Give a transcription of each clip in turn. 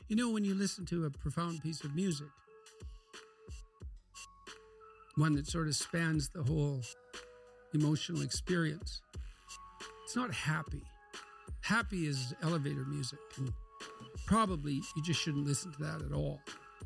You know, when you listen to a profound piece of music, one that sort of spans the whole emotional experience, it's not happy. Happy is elevator music, and probably you just shouldn't listen to that at all.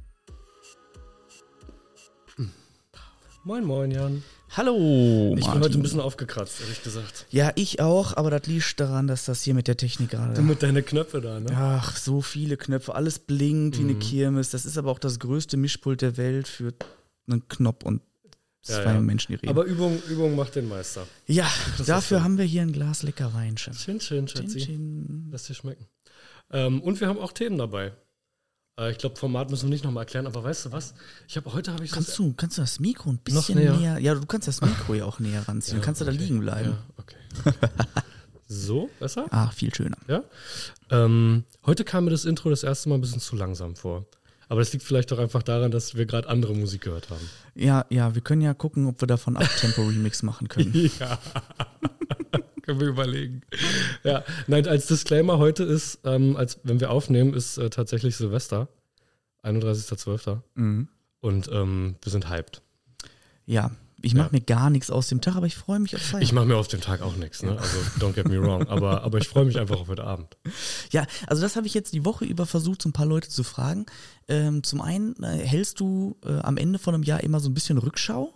Moin, moin, Jan. Hallo, Ich bin Martin. heute ein bisschen aufgekratzt, ehrlich gesagt. Ja, ich auch, aber das liegt daran, dass das hier mit der Technik Du gerade... mit deinen Knöpfe da, ne? Ach, so viele Knöpfe, alles blinkt wie eine Kirmes. Das ist aber auch das größte Mischpult der Welt für einen Knopf und zwei Menschen, die reden. Aber Übung macht den Meister. ja, Das dafür ist so. haben wir hier ein Glas lecker Wein. Schatz. Schön, Schatzi. Chin. Lass dir schmecken. Und wir haben auch Themen dabei. Ich glaube, Format müssen wir nicht nochmal erklären, aber weißt du was? Heute habe ich Kannst du das Mikro ein bisschen Noch näher? näher? Ja, du kannst das Mikro ja auch näher ranziehen. Dann kannst du da liegen bleiben. Ja, okay. So, besser? Ah, viel schöner. Ja. Heute kam mir das Intro das erste Mal ein bisschen zu langsam vor. Aber das liegt vielleicht auch einfach daran, dass wir gerade andere Musik gehört haben. Ja, wir können ja gucken, ob wir davon Uptempo-Remix machen können. Ja. Können wir überlegen. Ja, nein, als Disclaimer heute ist, wenn wir aufnehmen, ist tatsächlich Silvester, 31.12. Mhm. Und wir sind hyped. Ja, ich mache mir gar nichts aus dem Tag, aber ich freue mich auf Feiern. Ich mache mir auf dem Tag auch nichts, ne? Also don't get me wrong. Aber ich freue mich einfach auf heute Abend. Ja, also das habe ich jetzt die Woche über versucht, so ein paar Leute zu fragen. Zum einen, hältst du am Ende von einem Jahr immer so ein bisschen Rückschau?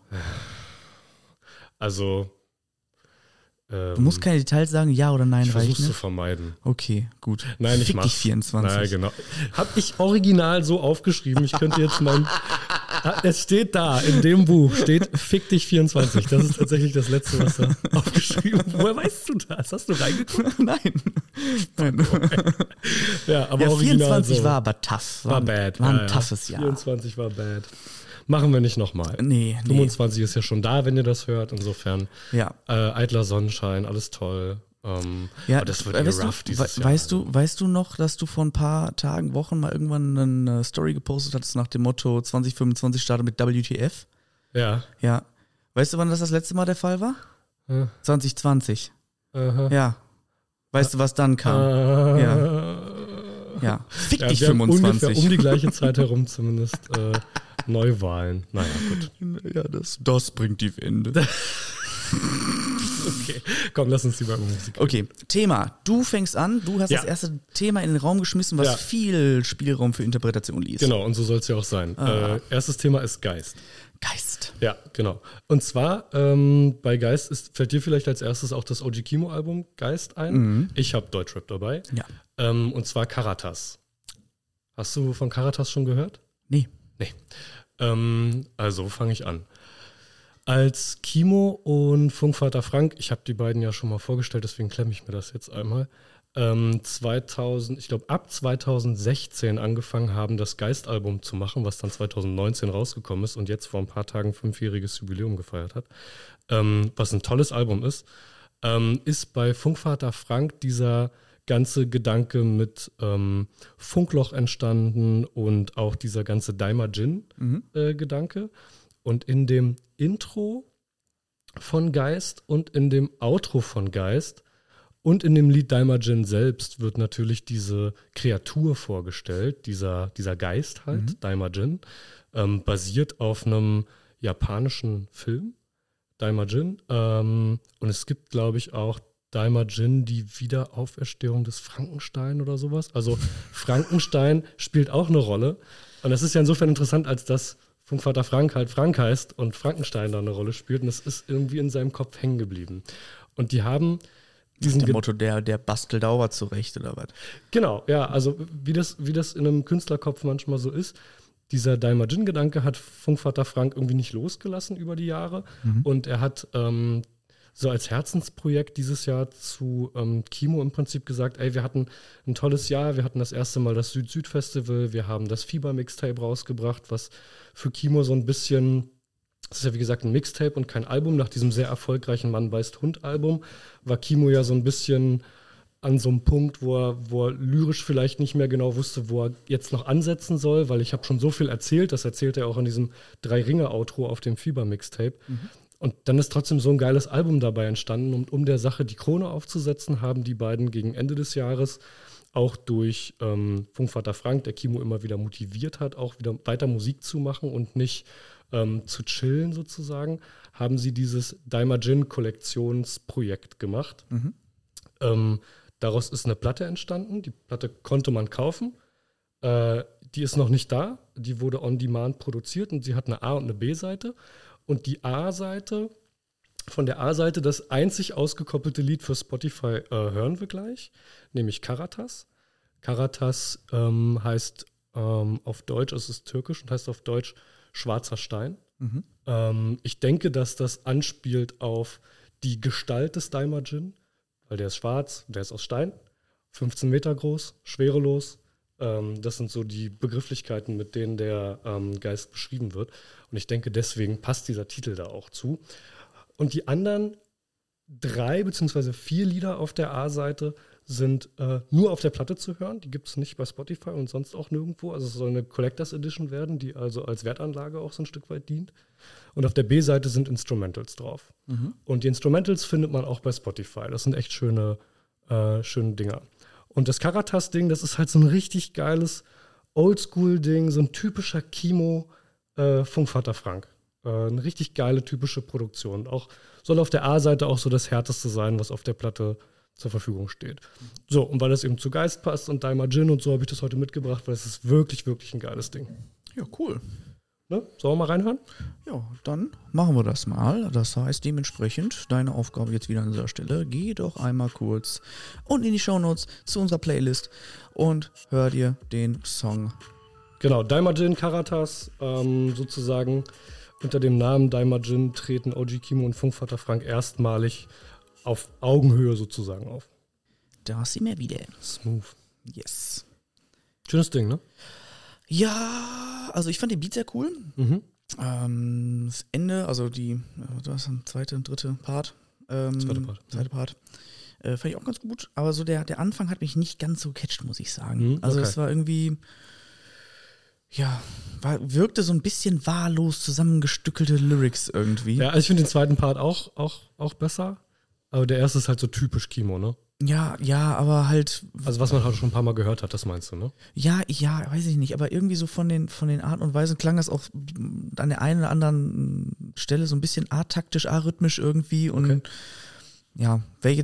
Also Du musst keine Details sagen, ja oder nein, ich versuche reicht es zu nicht. vermeiden. Okay, gut. Nein, ich Fick mach's. dich 24. Naja, genau. Hab ich original so aufgeschrieben. Ich könnte jetzt es steht da, in dem Buch steht Fick dich 24. Das ist tatsächlich das Letzte, was da aufgeschrieben ist. Woher weißt du das? Hast du reingeguckt? Nein. Ja, aber Ja, original 24 so. war aber tough. War bad. War ein Ja. toughes Jahr. 24 war bad. Machen wir nicht nochmal. Nee. 25 ist ja schon da, wenn ihr das hört. Insofern Ja. eitler Sonnenschein, alles toll. Ja, aber das wird rough dieses Jahr. Weißt du noch, dass du vor ein paar Tagen, Wochen mal irgendwann eine Story gepostet hattest nach dem Motto 2025 startet mit WTF? Ja. Ja. Weißt du, wann das letzte Mal der Fall war? 2020. Aha. Ja. Weißt du, was dann kam? Ja. Fick dich wir haben 25. ungefähr um die gleiche Zeit herum zumindest Neuwahlen. Naja, gut. Ja, das bringt die Wende. Okay, komm, lass uns lieber über Musik. Okay, Thema. Du fängst an. Du hast Ja. das erste Thema in den Raum geschmissen, was Ja. viel Spielraum für Interpretation ließ. Genau, und so soll es ja auch sein. Erstes Thema ist Geist. Geist. Ja, genau. Und zwar bei Geist fällt dir vielleicht als erstes auch das OG Kimo-Album Geist ein. Ich habe Deutschrap dabei. Ja. Und zwar Karatas. Hast du von Karatas schon gehört? Nee. Nee. Also fange ich an. Als Kimo und Funkvater Frank, ich habe die beiden ja schon mal vorgestellt, deswegen klemme ich mir das jetzt einmal, ab 2016 angefangen haben, das Geist-Album zu machen, was dann 2019 rausgekommen ist und jetzt vor ein paar Tagen 5-jähriges Jubiläum gefeiert hat, was ein tolles Album ist bei Funkvater Frank dieser ganze Gedanke mit Funkloch entstanden und auch dieser ganze Daima Jin Gedanke. Und in dem Intro von Geist und in dem Outro von Geist und in dem Lied Daima Jin selbst wird natürlich diese Kreatur vorgestellt, dieser Geist halt, Daima Jin, basiert auf einem japanischen Film, Daima Jin. Und es gibt, glaube ich, auch Daima Jin, die Wiederauferstehung des Frankenstein oder sowas. Also Frankenstein spielt auch eine Rolle. Und das ist ja insofern interessant, als dass Funkvater Frank halt Frank heißt und Frankenstein da eine Rolle spielt. Und das ist irgendwie in seinem Kopf hängen geblieben. Und die haben diesen Der Motto, der bastelt Dauer zurecht, oder was? Genau, ja, also wie das in einem Künstlerkopf manchmal so ist. Dieser Daima Jin-Gedanke hat Funkvater Frank irgendwie nicht losgelassen über die Jahre. Und er hat so als Herzensprojekt dieses Jahr zu Kimo im Prinzip gesagt, ey, wir hatten ein tolles Jahr, wir hatten das erste Mal das Süd-Süd-Festival, wir haben das Fieber-Mixtape rausgebracht, was für Kimo so ein bisschen, das ist ja wie gesagt ein Mixtape und kein Album, nach diesem sehr erfolgreichen Mann beißt Hund-Album, war Kimo ja so ein bisschen an so einem Punkt, wo er lyrisch vielleicht nicht mehr genau wusste, wo er jetzt noch ansetzen soll, weil ich habe schon so viel erzählt, das erzählt er auch in diesem 3-Ringe-Outro auf dem Fieber-Mixtape. Und dann ist trotzdem so ein geiles Album dabei entstanden. Und um der Sache die Krone aufzusetzen, haben die beiden gegen Ende des Jahres auch durch Funkvater Frank, der Kimo immer wieder motiviert hat, auch wieder weiter Musik zu machen und nicht zu chillen sozusagen, haben sie dieses Daimajin-Kollektionsprojekt gemacht. Daraus ist eine Platte entstanden. Die Platte konnte man kaufen. Die ist noch nicht da. Die wurde on demand produziert und sie hat eine A- und eine B-Seite. Und die A-Seite, von der A-Seite das einzig ausgekoppelte Lied für Spotify hören wir gleich, nämlich Karatas. Karatas heißt auf Deutsch, es ist türkisch und heißt auf Deutsch schwarzer Stein. Ich denke, dass das anspielt auf die Gestalt des Daimajin, weil der ist schwarz, der ist aus Stein, 15 Meter groß, schwerelos. Das sind so die Begrifflichkeiten, mit denen der Geist beschrieben wird. Und ich denke, deswegen passt dieser Titel da auch zu. Und die anderen 3 bzw. 4 Lieder auf der A-Seite sind nur auf der Platte zu hören. Die gibt es nicht bei Spotify und sonst auch nirgendwo. Also es soll eine Collectors Edition werden, die also als Wertanlage auch so ein Stück weit dient. Und auf der B-Seite sind Instrumentals drauf. Und die Instrumentals findet man auch bei Spotify. Das sind echt schöne Dinger. Und das Karatas-Ding, das ist halt so ein richtig geiles Oldschool-Ding, so ein typischer Kimo Funkvater Frank. Eine richtig geile, typische Produktion. Auch soll auf der A-Seite auch so das Härteste sein, was auf der Platte zur Verfügung steht. So, und weil das eben zu Geist passt und Daimajin und so, habe ich das heute mitgebracht, weil es ist wirklich, wirklich ein geiles Ding. Ja, cool. Ne? Sollen wir mal reinhören? Ja, dann machen wir das mal. Das heißt dementsprechend, deine Aufgabe jetzt wieder an dieser Stelle, geh doch einmal kurz unten in die Shownotes zu unserer Playlist und hör dir den Song. Genau, Daimajin Karatas, sozusagen unter dem Namen Daimajin treten OG Kimo und Funkvater Frank erstmalig auf Augenhöhe sozusagen auf. Da sind wir wieder. Smooth. Yes. Schönes Ding, ne? Ja, also ich fand den Beat sehr cool. Das Ende, also das ist zweite und dritte Part. Zweite Part. Fand ich auch ganz gut, aber so der Anfang hat mich nicht ganz so gecatcht, muss ich sagen. Also es war irgendwie, ja, wirkte so ein bisschen wahllos zusammengestückelte Lyrics irgendwie. Ja, also ich finde den zweiten Part auch besser, aber der erste ist halt so typisch Kimo, ne? Ja, aber halt. Also was man halt schon ein paar Mal gehört hat, das meinst du, ne? Ja, weiß ich nicht, aber irgendwie so von den Arten und Weisen klang das auch an der einen oder anderen Stelle so ein bisschen ataktisch, arrhythmisch irgendwie und ja,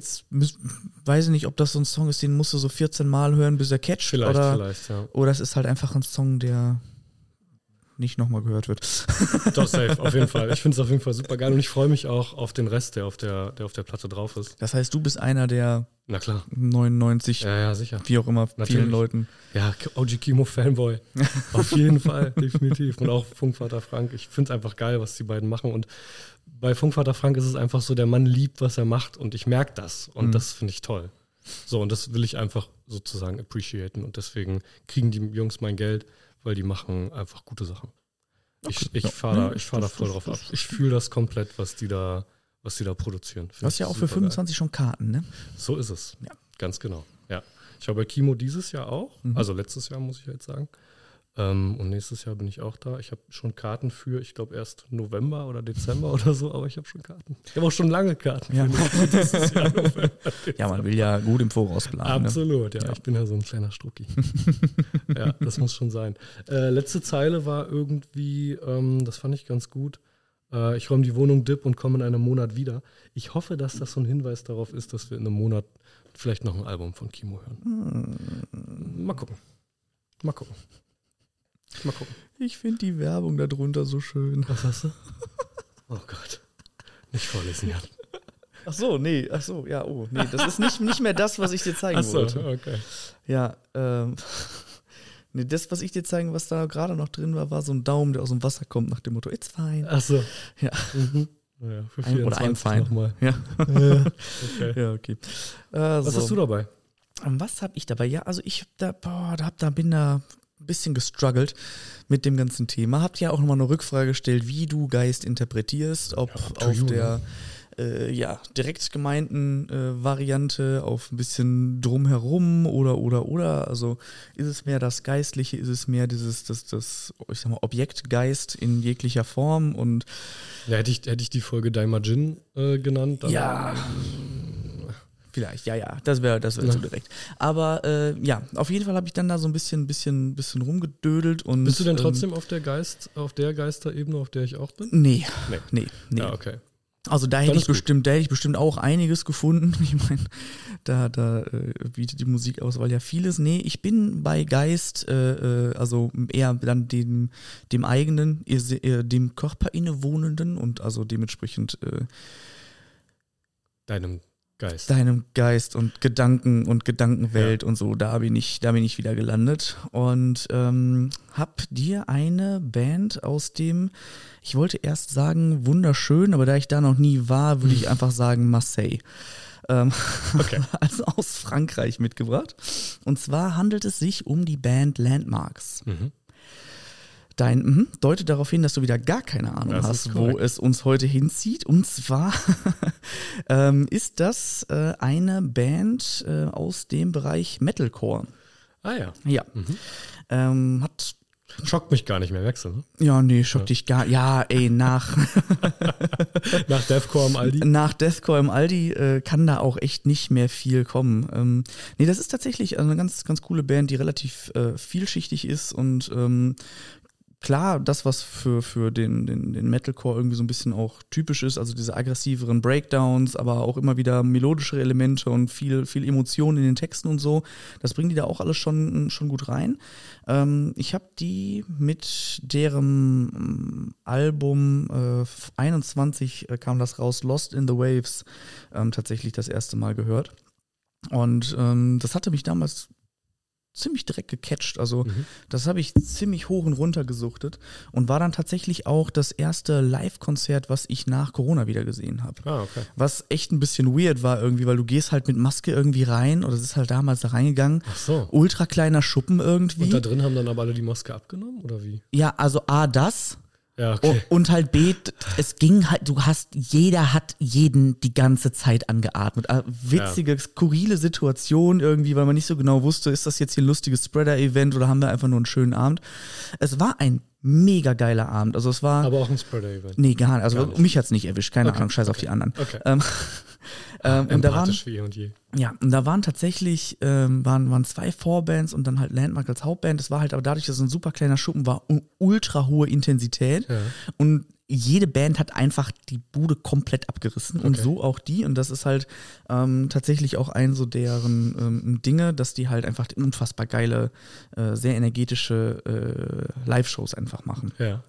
weiß ich nicht, ob das so ein Song ist, den musst du so 14 Mal hören, bis er catcht. Vielleicht, ja. Oder es ist halt einfach ein Song, der nicht nochmal gehört wird. Doch, safe, auf jeden Fall. Ich finde es auf jeden Fall super geil und ich freue mich auch auf den Rest, der auf der Platte drauf ist. Das heißt, du bist einer der Na klar. 99, ja, sicher. wie auch immer, Natürlich. Vielen Leuten. Ja, OG Kimo Fanboy. Auf jeden Fall, definitiv. Und auch Funkvater Frank. Ich finde es einfach geil, was die beiden machen. Und bei Funkvater Frank ist es einfach so, der Mann liebt, was er macht und ich merke das. Und das finde ich toll. So, und das will ich einfach sozusagen appreciaten. Und deswegen kriegen die Jungs mein Geld, weil die machen einfach gute Sachen. Ich fahre da voll drauf ab. Ich fühle das komplett, was die da produzieren. Du hast ja auch für 25 schon Karten, ne? So ist es. Ja. Ganz genau. Ja. Ich war bei Kimo dieses Jahr auch. Also letztes Jahr, muss ich jetzt sagen. Und nächstes Jahr bin ich auch da. Ich habe schon Karten für, ich glaube erst November oder Dezember oder so, aber ich habe schon Karten. Ich habe auch schon lange Karten für dieses Jahr November. Ja, man will ja gut im Voraus planen. Absolut, ja. Ich bin ja so ein kleiner Strucki. Ja, das muss schon sein. Letzte Zeile war irgendwie, das fand ich ganz gut. Ich räume die Wohnung dipp und komme in einem Monat wieder. Ich hoffe, dass das so ein Hinweis darauf ist, dass wir in einem Monat vielleicht noch ein Album von Kimo hören. Mal gucken. Ich finde die Werbung darunter so schön. Was hast du? Oh Gott. Nicht vorlesen, Jan. Nee, das ist nicht mehr das, was ich dir zeigen wollte. Okay. Ja, das, was ich dir zeigen, was da gerade noch drin war so ein Daumen, der aus dem Wasser kommt, nach dem Motto, it's fine. Ach so. Ja. Ja, für 24 oder ein Fein. Nochmal. Ja. Okay. Ja, okay. Was hast du dabei? Was habe ich dabei? Ja, also ich bin da ein bisschen gestruggelt mit dem ganzen Thema. Habt ja auch nochmal eine Rückfrage gestellt, wie du Geist interpretierst, ob auf der direkt gemeinten Variante, auf ein bisschen drumherum oder. Also ist es mehr das Geistliche, ist es mehr das ich sag mal, Objektgeist in jeglicher Form und ja, hätte ich die Folge Daimajin genannt. Dann Vielleicht, ja, das wäre zu direkt. Aber ja, auf jeden Fall habe ich dann da so ein bisschen rumgedödelt und. Bist du denn trotzdem auf der Geisterebene, auf der ich auch bin? Nee. Ja, okay. Also da hätte ich bestimmt auch einiges gefunden. Ich meine, da bietet die Musikauswahl ja vieles. Nee, ich bin bei Geist, also eher dann dem eigenen, dem Körper innewohnenden und also dementsprechend deinem Geist und Gedanken und Gedankenwelt und so, da bin ich wieder gelandet und hab dir eine Band aus dem, ich wollte erst sagen wunderschön, aber da ich da noch nie war, würde ich einfach sagen Marseille. Okay. Also aus Frankreich mitgebracht. Und zwar handelt es sich um die Band Landmarks. Dein deutet darauf hin, dass du wieder gar keine Ahnung hast, wo es uns heute hinzieht. Und zwar ist das eine Band aus dem Bereich Metalcore. Ah ja. Ja. Hat Schockt mich gar nicht mehr, merkst du, ne? Ja, nee, schockt dich gar. Ja, ey, nach Deathcore im Aldi? Nach Deathcore im Aldi kann da auch echt nicht mehr viel kommen. Nee, das ist tatsächlich eine ganz, ganz coole Band, die relativ vielschichtig ist und klar, das, was für den Metalcore irgendwie so ein bisschen auch typisch ist, also diese aggressiveren Breakdowns, aber auch immer wieder melodischere Elemente und viel Emotion in den Texten und so, das bringen die da auch alles schon gut rein. Ich habe die mit deren Album 21 kam das raus, Lost in the Waves, tatsächlich das erste Mal gehört. Und das hatte mich damals ziemlich direkt gecatcht. Also das habe ich ziemlich hoch und runter gesuchtet und war dann tatsächlich auch das erste Live-Konzert, was ich nach Corona wieder gesehen habe. Ah, okay. Was echt ein bisschen weird war irgendwie, weil du gehst halt mit Maske irgendwie rein oder es ist halt damals da reingegangen. Ach so. Ultra kleiner Schuppen irgendwie. Und da drin haben dann aber alle die Maske abgenommen oder wie? Ja, also A, das. Ja, okay. Und halt B, es ging halt, jeder hat jeden die ganze Zeit angeatmet. Witzige, skurrile Situation irgendwie, weil man nicht so genau wusste, ist das jetzt hier ein lustiges Spreader-Event oder haben wir einfach nur einen schönen Abend. Es war ein mega geiler Abend. Also es war. Aber auch ein Spreader-Event. Nee, gar nicht. Also gar nicht. Mich hat's nicht erwischt, keine Ahnung, scheiß auf die anderen. Okay. Und da waren, wie eh und je. ja, und da waren tatsächlich waren 2 Vorbands und dann halt Landmark als Hauptband. Das war halt aber dadurch, dass es ein super kleiner Schuppen war, ultra hohe Intensität. Ja. Und jede Band hat einfach die Bude komplett abgerissen und so auch die. Und das ist halt tatsächlich auch ein so deren Dinge, dass die halt einfach unfassbar geile, sehr energetische Live-Shows einfach machen. Ja.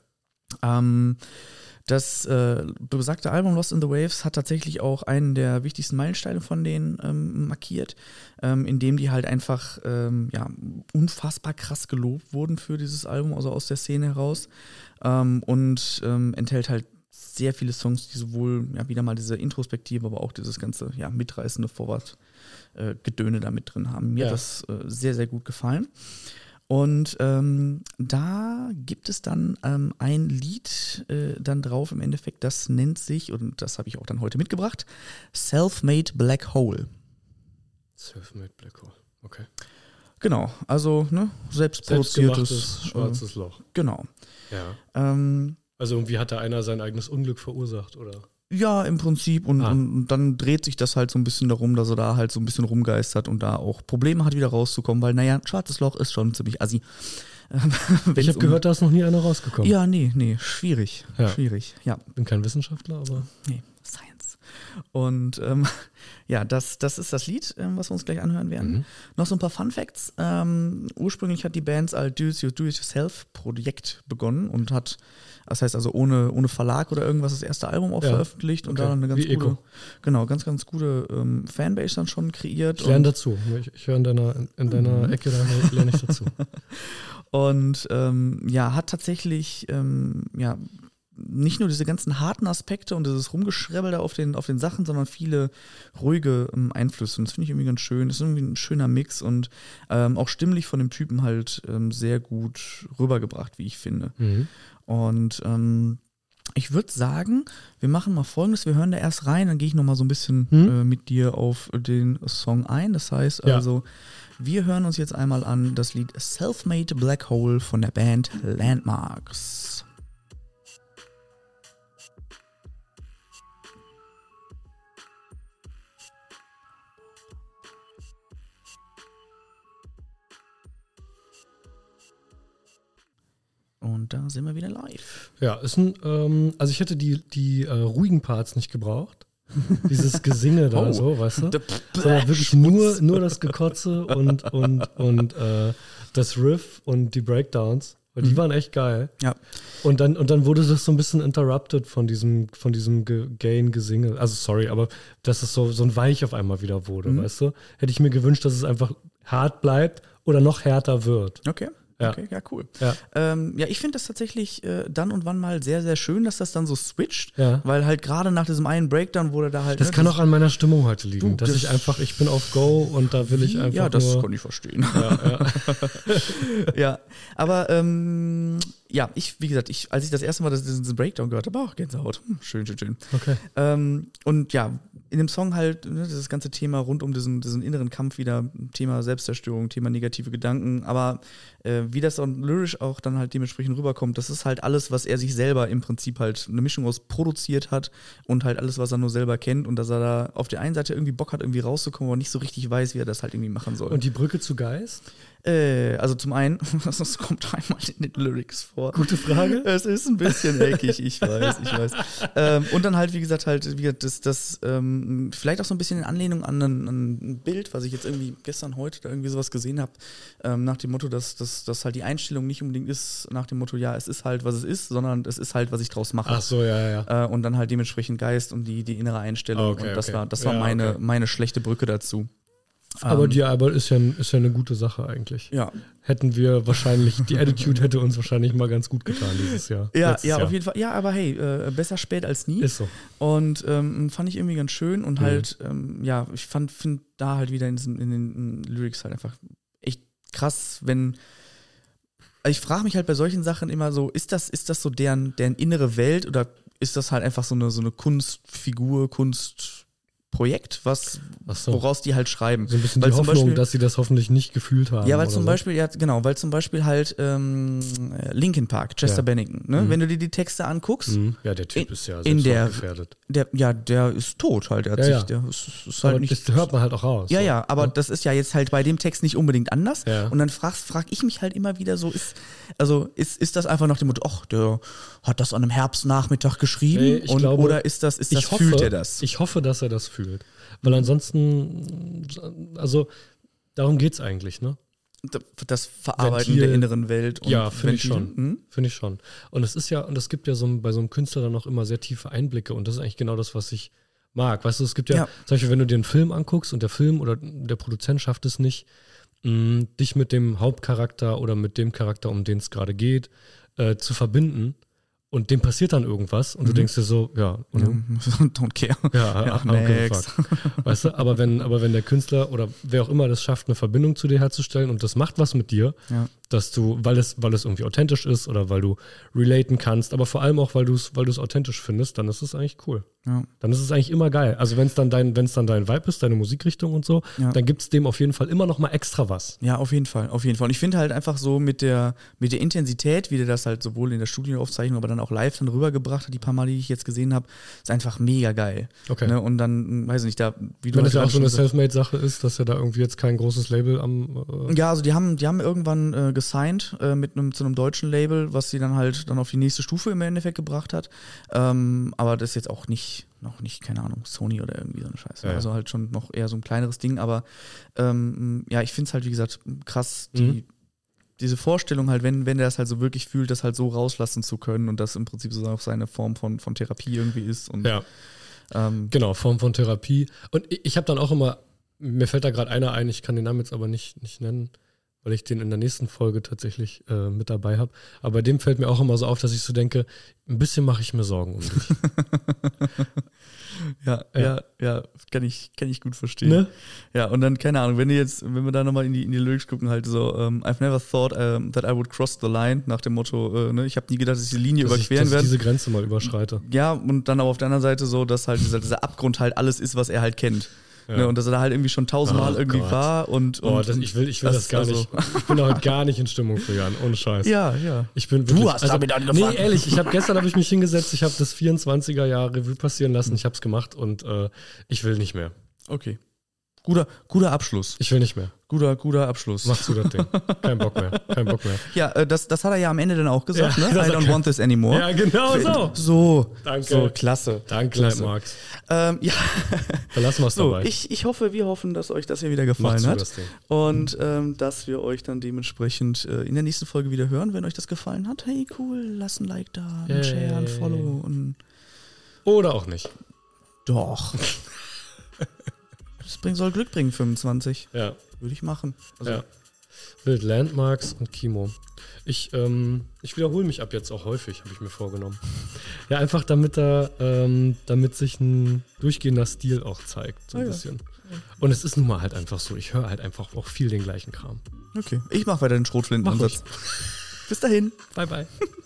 Das besagte Album Lost in the Waves hat tatsächlich auch einen der wichtigsten Meilensteine von denen markiert, in dem die halt einfach unfassbar krass gelobt wurden für dieses Album, also aus der Szene heraus, und enthält halt sehr viele Songs, die sowohl wieder mal diese Introspektive, aber auch dieses ganze mitreißende Vorwärtsgedöne da mit drin haben. Mir hat das sehr, sehr gut gefallen. Und da gibt es dann ein Lied dann drauf im Endeffekt, das nennt sich, und das habe ich auch dann heute mitgebracht, Self-Made Black Hole. Self-Made Black Hole, okay. Genau, also selbstproduziertes schwarzes Loch. Genau. Ja. Also irgendwie hat da einer sein eigenes Unglück verursacht, oder? Ja, im Prinzip. Und dann dreht sich das halt so ein bisschen darum, dass er da halt so ein bisschen rumgeistert und da auch Probleme hat, wieder rauszukommen, weil, ein schwarzes Loch ist schon ziemlich assi. Ich habe gehört, da ist noch nie einer rausgekommen. Ja, nee, schwierig. Ja. Schwierig, ja. Bin kein Wissenschaftler, aber. Nee, Science. Und das ist das Lied, was wir uns gleich anhören werden. Noch so ein paar Fun Facts. Ursprünglich hat die Band als Do-It-Yourself-Projekt begonnen und hat, das heißt also ohne Verlag oder irgendwas, das erste Album auch veröffentlicht und da eine ganz gute, ganz, ganz gute Fanbase dann schon kreiert. Ich lerne dazu. Ich höre in deiner Ecke, da lerne ich dazu. Und hat tatsächlich nicht nur diese ganzen harten Aspekte und dieses Rumgeschrebbel da auf den Sachen, sondern viele ruhige Einflüsse. Und das finde ich irgendwie ganz schön. Das ist irgendwie ein schöner Mix und auch stimmlich von dem Typen halt sehr gut rübergebracht, wie ich finde. Und ich würde sagen, wir machen mal Folgendes. Wir hören da erst rein, dann gehe ich nochmal so ein bisschen mit dir auf den Song ein. Das heißt also, wir hören uns jetzt einmal an das Lied Self-Made Black Hole von der Band Landmarks. Und da sind wir wieder live. Ja, ist also ich hätte die ruhigen Parts nicht gebraucht. Dieses Gesinge da so, weißt du? Sondern wirklich nur das Gekotze und das Riff und die Breakdowns. Weil die waren echt geil. Ja. Und dann wurde das so ein bisschen interrupted von diesem Gain-Gesinge. Also sorry, aber dass es so ein Weich auf einmal wieder wurde, weißt du? Hätte ich mir gewünscht, dass es einfach hart bleibt oder noch härter wird. Okay. Ja. Okay, ja, cool. Ja. Ich finde das tatsächlich dann und wann mal sehr, sehr schön, dass das dann so switcht, Ja. weil halt gerade nach diesem einen Breakdown wurde da halt... Das kann auch an meiner Stimmung heute liegen, Du, dass ich bin auf Go und da will ich einfach Ja, das nur... kann ich verstehen. Ja. Ja, aber wie gesagt, als ich das erste Mal diesen Breakdown gehört habe, Gänsehaut. Schön. Okay. Und ja, in dem Song halt, ne, dieses ganze Thema rund um diesen inneren Kampf wieder, Thema Selbstzerstörung, Thema negative Gedanken, aber wie das dann lyrisch auch dann halt dementsprechend rüberkommt, das ist halt alles, was er sich selber im Prinzip halt eine Mischung aus produziert hat und halt alles, was er nur selber kennt und dass er da auf der einen Seite irgendwie Bock hat, irgendwie rauszukommen, aber nicht so richtig weiß, wie er das halt irgendwie machen soll. Und die Brücke zu Geist? Also zum einen, das kommt einmal in den Lyrics vor. Gute Frage. Es ist ein bisschen eckig, ich weiß. Und dann halt, wie gesagt, das vielleicht auch so ein bisschen in Anlehnung an ein Bild, was ich jetzt irgendwie heute da irgendwie sowas gesehen habe, nach dem Motto, dass halt die Einstellung nicht unbedingt ist, nach dem Motto, ja, es ist halt, was es ist, sondern es ist halt, was ich draus mache. Ach so, ja. Und dann halt dementsprechend Geist und die innere Einstellung. Okay, und das okay. war Ja, meine schlechte Brücke dazu. Aber die Arbeit ist ja eine gute Sache eigentlich. Ja. Hätten wir wahrscheinlich, die Attitude hätte uns wahrscheinlich mal ganz gut getan dieses Jahr. Ja, Jahr. auf jeden Fall. Ja, aber hey, besser spät als nie. Ist so. Und fand ich irgendwie ganz schön und halt, ich finde da halt wieder in den Lyrics halt einfach echt krass, ich frage mich halt bei solchen Sachen immer so, ist das so deren innere Welt oder ist das halt einfach so eine Kunstfigur, Kunstprojekt, woraus die halt schreiben. So ein bisschen die Hoffnung, dass sie das hoffentlich nicht gefühlt haben. Ja, weil zum Beispiel halt Linkin Park, Chester Bennington, ne? Wenn du dir die Texte anguckst. Ja, der Typ ist ja gefährdet. Der ist tot halt. Der ist halt nicht. Das hört man halt auch raus. Ja, aber das ist ja jetzt halt bei dem Text nicht unbedingt anders. Ja. Und dann frag ich mich halt immer wieder so, ist das einfach nach dem Motto, der hat das an einem Herbstnachmittag geschrieben? Oder fühlt er das? Ich hoffe, dass er das fühlt. Weil ansonsten, also darum geht es eigentlich, ne? Das Verarbeiten der inneren Welt. Und ja, finde ich schon. Finde ich schon. Und es gibt ja bei so einem Künstler dann auch immer sehr tiefe Einblicke und das ist eigentlich genau das, was ich mag. Weißt du, es gibt ja, zum Beispiel, wenn du dir einen Film anguckst und der Film oder der Produzent schafft es nicht, dich mit dem Hauptcharakter oder mit dem Charakter, um den es gerade geht, zu verbinden. Und dem passiert dann irgendwas und du denkst dir so, don't care. Ja, next. Weißt du, aber wenn der Künstler oder wer auch immer das schafft, eine Verbindung zu dir herzustellen und das macht was mit dir, dass du, weil es irgendwie authentisch ist oder weil du relaten kannst, aber vor allem auch, weil du es authentisch findest, dann ist es eigentlich cool. Ja. Dann ist es eigentlich immer geil. Also wenn es dann dein Vibe ist, deine Musikrichtung und so, dann gibt es dem auf jeden Fall immer noch mal extra was. Ja, auf jeden Fall. Und ich finde halt einfach so mit der Intensität, wie der das halt sowohl in der Studioaufzeichnung, aber dann auch live dann rübergebracht hat, die paar Mal, die ich jetzt gesehen habe, ist einfach mega geil. Okay. Ne? Und dann, weiß ich nicht, wie du wenn das halt ja auch so eine Selfmade-Sache ist, dass ja da irgendwie jetzt kein großes Label am... Ja, also die haben irgendwann gesigned zu einem deutschen Label, was sie dann halt dann auf die nächste Stufe im Endeffekt gebracht hat. Aber das ist jetzt auch noch nicht, keine Ahnung, Sony oder irgendwie so eine Scheiße. Ja. Also halt schon noch eher so ein kleineres Ding, aber ich finde es halt, wie gesagt, krass, diese Vorstellung halt, wenn der das halt so wirklich fühlt, das halt so rauslassen zu können und das im Prinzip so auch seine Form von Therapie irgendwie ist. Und, genau, Form von Therapie. Und ich habe dann auch immer, mir fällt da gerade einer ein, ich kann den Namen jetzt aber nicht nennen, weil ich den in der nächsten Folge tatsächlich mit dabei habe. Aber bei dem fällt mir auch immer so auf, dass ich so denke, ein bisschen mache ich mir Sorgen um dich. Ja, kann ich gut verstehen. Ne? Ja, und dann, keine Ahnung, wenn wir da nochmal in die Lyrics gucken, halt so, I've never thought that I would cross the line, nach dem Motto, ich habe nie gedacht, dass ich die Linie überqueren werde. Dass ich diese Grenze mal überschreite. Ja, und dann aber auf der anderen Seite so, dass halt dieser Abgrund halt alles ist, was er halt kennt. Ja. Ne, und dass er da halt irgendwie schon 1000-mal war und ich will das gar nicht. Ich bin da heute gar nicht in Stimmung für Jan, ohne Scheiß. Ja. Ich bin wirklich, du hast damit angefangen. Nee, ehrlich, gestern habe ich mich hingesetzt, ich habe das 24er Jahr Revue passieren lassen, ich habe es gemacht und ich will nicht mehr. Okay. Guter Abschluss. Ich will nicht mehr. Guter Abschluss. Mach zu das Ding. Kein Bock mehr. Ja, das hat er ja am Ende dann auch gesagt, Ja, ne? I don't want this anymore. Ja, genau so. So. Danke. So, klasse. Danke, Klasse. Max. Ja. Verlassen wir es So, dabei. wir hoffen, dass euch das hier wieder Mach gefallen zu hat. das Ding. Und dass wir euch dann dementsprechend in der nächsten Folge wieder hören. Wenn euch das gefallen hat, hey, cool, lasst ein Like da, ein Share, ein Follow und Oder auch nicht. doch. Das soll Glück bringen, 25. Ja. Würde ich machen. Also, Ja. Wild Landmarks und Kimo. Ich wiederhole mich ab jetzt auch häufig, habe ich mir vorgenommen. Ja, einfach damit sich ein durchgehender Stil auch zeigt, so ein bisschen. Und es ist nun mal halt einfach so, ich höre halt einfach auch viel den gleichen Kram. Okay, ich mache weiter den Schrotflintenansatz. Bis dahin. Bye, bye.